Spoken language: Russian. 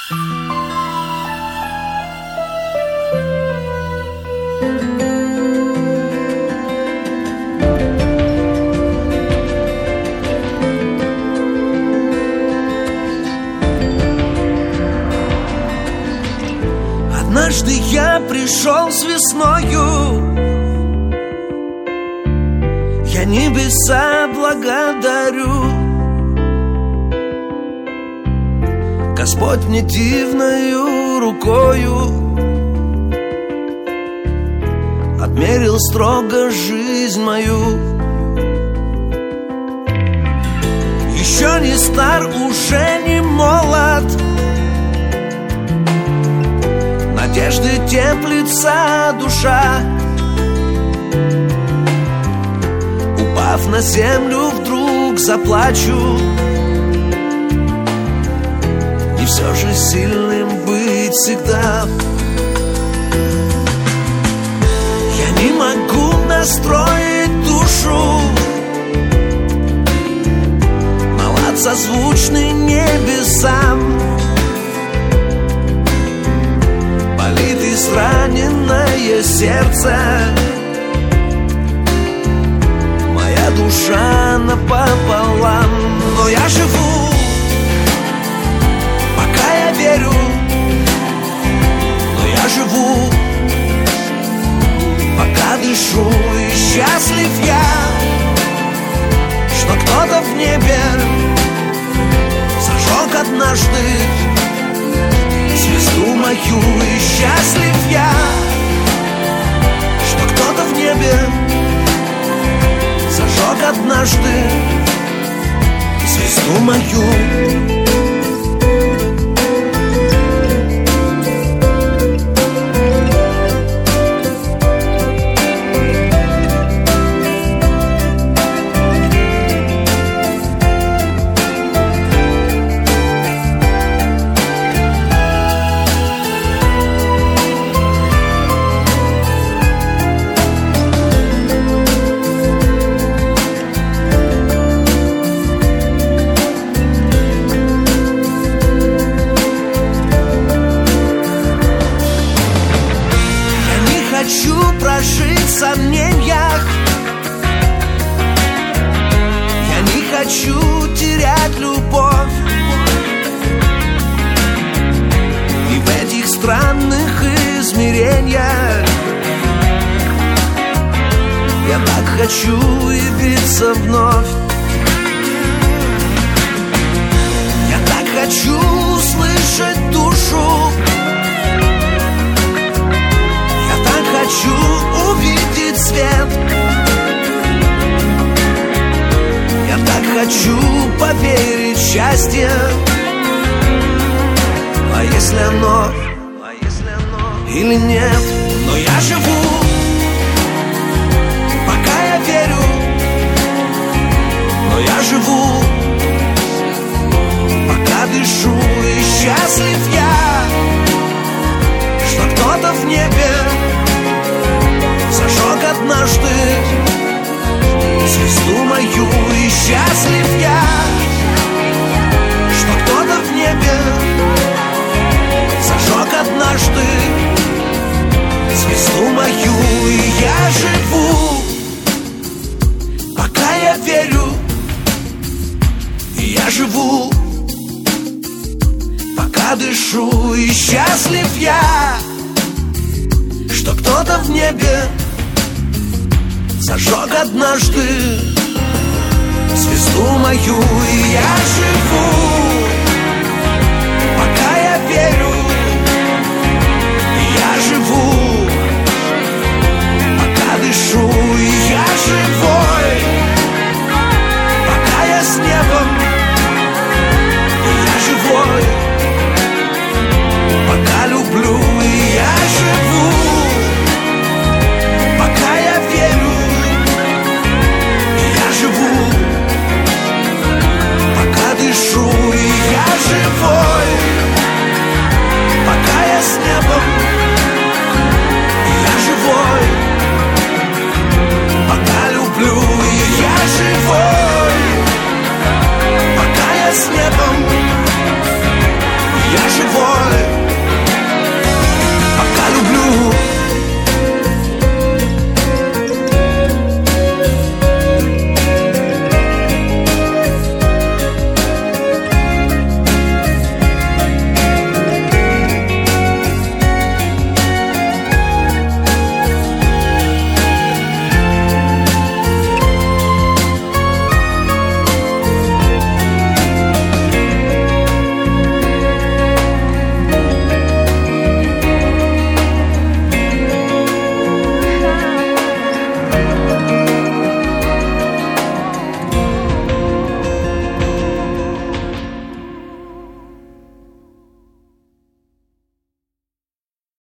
Однажды я пришел с весною, я небеса благодарю. Господь мне дивною рукою отмерил строго жизнь мою. Еще не стар, уже не молод, надежды теплится душа. Упав на землю, вдруг заплачу. И все же сильным быть всегда. Я не могу настроить душу на лад созвучный небесам. Болит израненное сердце, моя душа напополам. Но я живу, пока я верю. Но я живу, пока дышу. И счастлив я, что кто-то в небе зажег однажды звезду мою. И счастлив я, что кто-то в небе зажег однажды звезду мою. Прожить в сомнениях, я не хочу терять любовь. И в этих странных измерениях я так хочу явиться вновь. Я так хочу услышать душу. Хочу увидеть свет. Я так хочу поверить в счастье. А если оно или нет? Но я живу, пока я верю. Но я живу, пока дышу. И счастлив я, что кто-то в небе зажег однажды звезду мою. И счастлив я, что кто-то в небе зажег однажды звезду мою. И я живу, пока я верю. И я живу, пока дышу. И счастлив я, что кто-то в небе зажег однажды звезду мою. И я